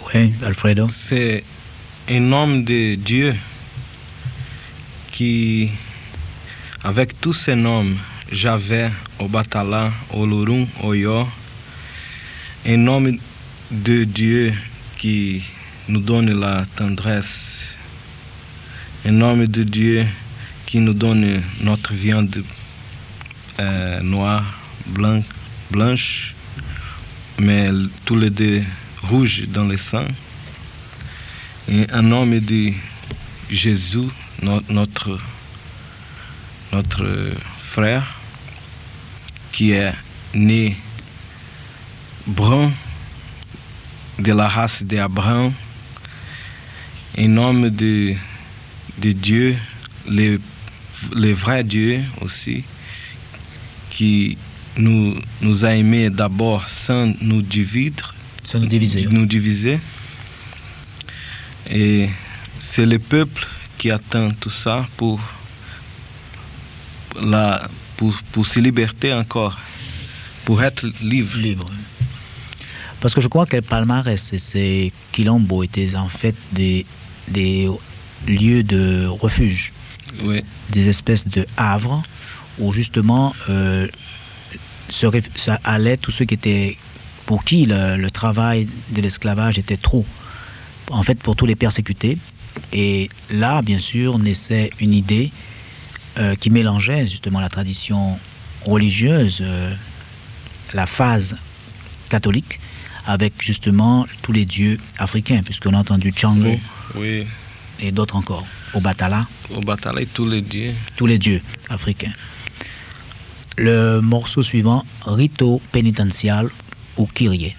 Oui, Alfredo. C'est un homme de Dieu qui, avec tous ces noms, Javé, Obatala, Olorum, Oyo, un homme de Dieu qui nous donne la tendresse, un homme de Dieu qui nous donne notre viande noire, blanche, mais tous les deux rouges dans le sang. Et un homme de Jésus, notre frère, qui est né brun de la race d'Abraham, un homme de Dieu, le vrai Dieu aussi, qui nous a aimés d'abord sans nous diviser. Et c'est le peuple qui attend tout ça pour se liberter encore, pour être libre. Parce que je crois que Palmares et ces quilombos étaient en fait des lieux de refuge, oui. Des espèces de havres où justement ça allait tous ceux qui étaient, pour qui le travail de l'esclavage était trop, en fait pour tous les persécutés. Et là, bien sûr, naissait une idée qui mélangeait justement la tradition religieuse, la phase catholique, avec justement tous les dieux africains, puisqu'on a entendu Tchango, oui. Et d'autres encore, Obatala. Obatala et tous les dieux. Tous les dieux africains. Le morceau suivant, Rito Penitential ou Kyrie.